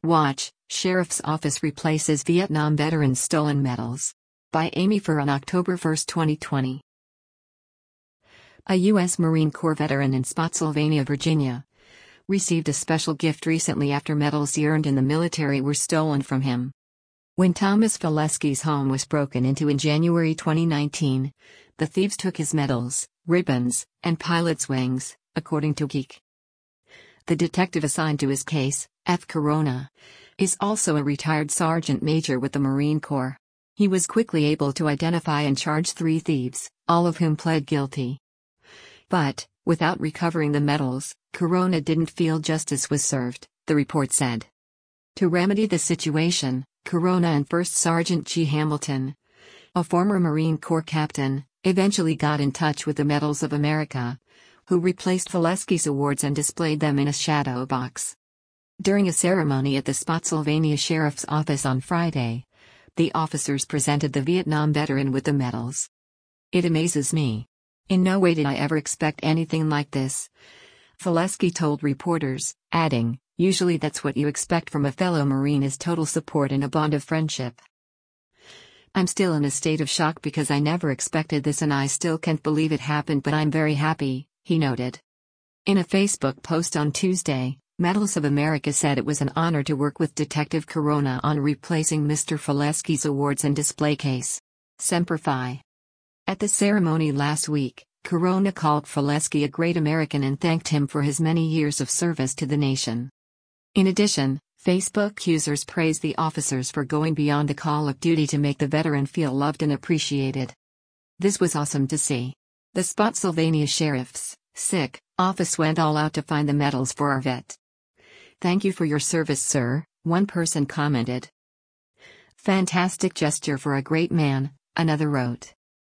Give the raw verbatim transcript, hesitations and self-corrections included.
Watch, Sheriff's Office replaces Vietnam veterans' stolen medals. By Amy Fur on October first, twenty twenty. A U S Marine Corps veteran in Spotsylvania, Virginia, received a special gift recently after medals he earned in the military were stolen from him. When Thomas Valesky's home was broken into in January twenty nineteen, the thieves took his medals, ribbons, and pilot's wings, according to Geek. The detective assigned to his case, F. Corona, is also a retired sergeant major with the Marine Corps. He was quickly able to identify and charge three thieves, all of whom pled guilty. But, without recovering the medals, Corona didn't feel justice was served, the report said. To remedy the situation, Corona and First Sergeant G. Hamilton, a former Marine Corps captain, eventually got in touch with the Medals of America, who replaced Valesky's awards and displayed them in a shadow box. During a ceremony at the Spotsylvania Sheriff's Office on Friday, the officers presented the Vietnam veteran with the medals. "It amazes me. In no way did I ever expect anything like this," Valesky told reporters, adding, "Usually that's what you expect from a fellow Marine, is total support and a bond of friendship. I'm still in a state of shock because I never expected this and I still can't believe it happened, but I'm very happy," he noted. In a Facebook post on Tuesday, Medals of America said it was an honor to work with Detective Corona on replacing Mister Valesky's awards and display case. Semper Fi. At the ceremony last week, Corona called Valesky a great American and thanked him for his many years of service to the nation. In addition, Facebook users praised the officers for going beyond the call of duty to make the veteran feel loved and appreciated. "This was awesome to see. The Spotsylvania Sheriff's S I C office went all out to find the medals for our vet. Thank you for your service, sir," one person commented. "Fantastic gesture for a great man," another wrote.